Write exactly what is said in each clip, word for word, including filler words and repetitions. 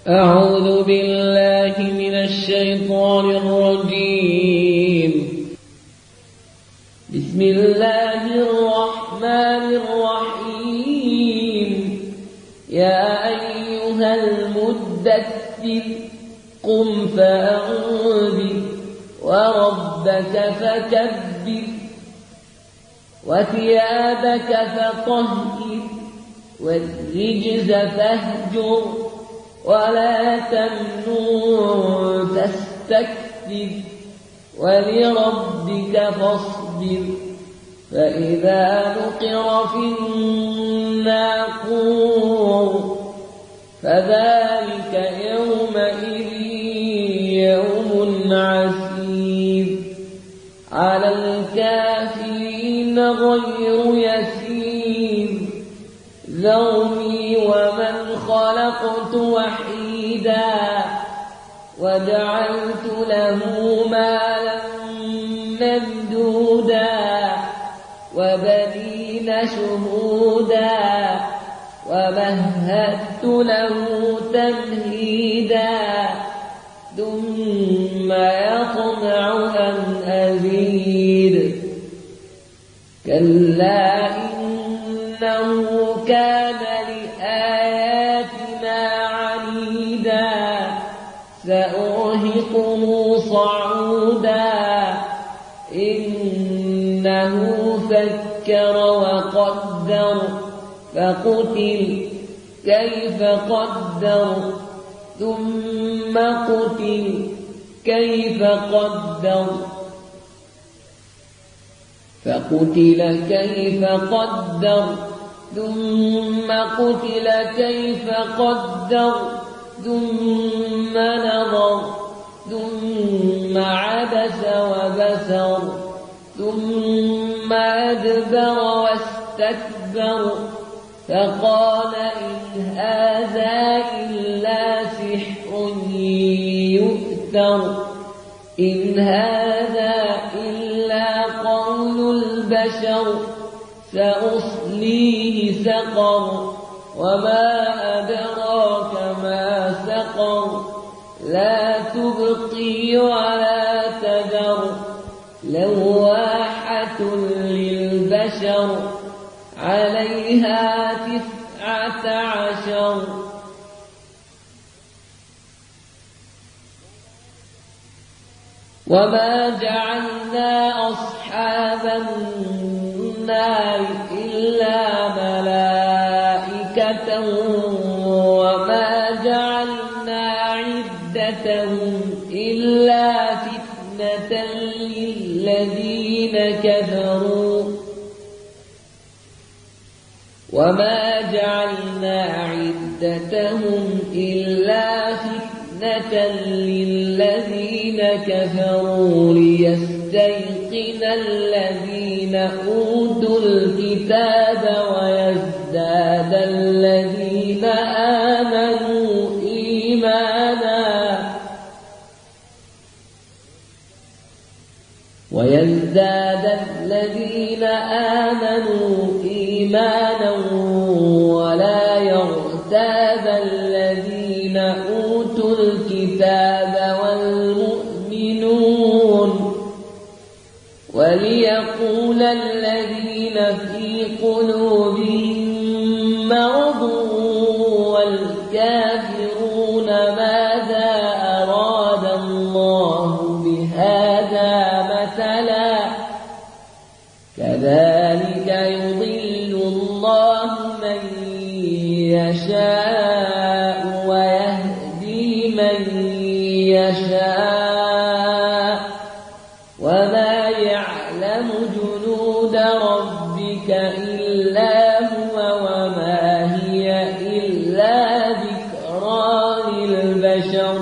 أعوذ بالله من الشيطان الرجيم. بسم الله الرحمن الرحيم. يا أيها المدثر قم فأنذر وربك فكبر وثيابك فطهر والرجز فاهجر ولا تمنن تستكبر ولربك فاصبر. فإذا نقر في الناقور فذلك يومئذ يوم عسير على الكافرين غير يسير. ذرني ومن خلقت وحيدا وجعلت له مالا ممدودا وبنين شهودا ومهدت له تمهيدا ثم يطمع أن أزيد. كلا إنه كان لآياتنا عنيدا سأرهقه صعودا. إنه فكر وقدر فقتل كيف قدر ثم قتل كيف قدر فقتل كيف قدر ثم قتل كيف قدر ثم نظر ثم عبس وبسر ثم أدبر واستكبر فقال إن هذا إلا سحر يؤثر. إن هذا إلا قول البشر سأصليه سقر وما أدراك ما سقر. لا تبقي ولا تذر لواحة للبشر عليها تسعة عشر. وما جعلنا أصحاب النار إلا ملائكة وما جعلنا عدتهم إلا فتنة للذين كفروا وما جعلنا عدتهم إلا فتنة للذين كفروا ليستيقن الذين أوتوا الكتاب ويزداد الذين آمنوا إيمانا ويزداد الذين آمنوا إيمانا ولا يرتاب الذين أوتوا الكتاب والمؤمنون وليقول الذين في قلوبهم مرض والكافرون ماذا أراد الله بهذا مثلا كذلك يضل الله من يشاء ويهدي من يشاء وما يعلم جنود ربك إلا هو وما هي إلا ذكرى للبشر.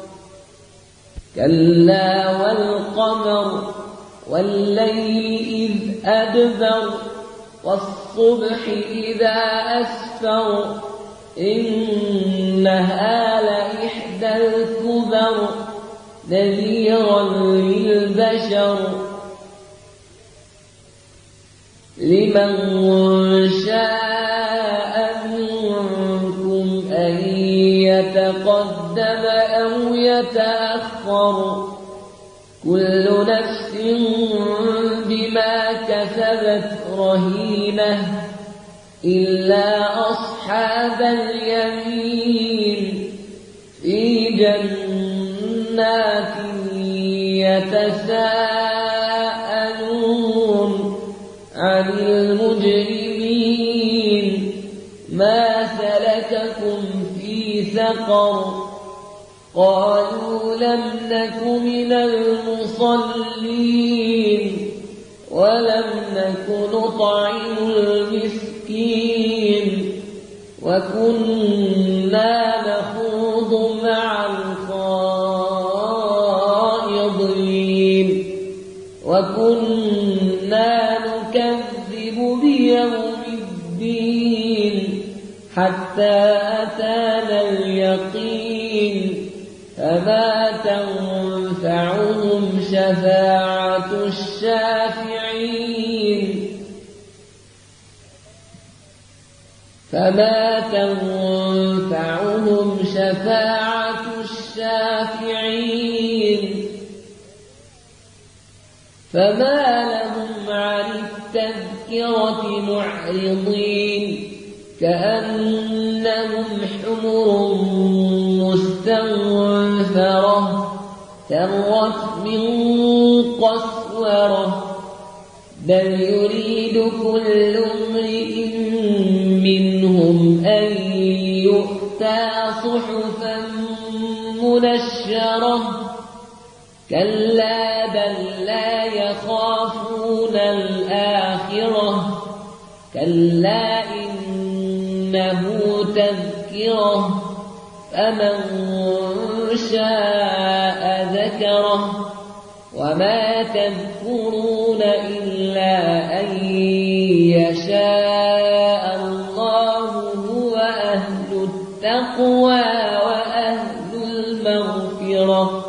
كلا والقمر والليل إذ أدبر والصبح إذا أسفر إنها لإحدى الكبر نذيرا للبشر. لمن شاء منكم أن يتقدم أو يتأخر كل نفس بما كسبت رهينة إلا أصحاب اليمين في جنات يتساءلون عن المجرمين ما سلككم في سقر قالوا لم نك من المصلين ولم نك نطعم المسكين وكنا نخوض مع الخائضين وكنا نكذب بيوم الدين حتى أتانا اليقين فما تنفعهم شفاعة الشافعين فما تنفعهم شفاعة الشافعين فما لهم عن التذكرة معرضين كأنهم حمر مستنفرة فرت من قسورة بل يريد كل امرئ منهم أن يؤتى صحفا منشرة كلا بل لا يخافون الآخرة كلا إنه تذكرة فمن شاء ذكره وما تذكرون إلا أن يشاء الله هو أهل التقوى وأهل المغفرة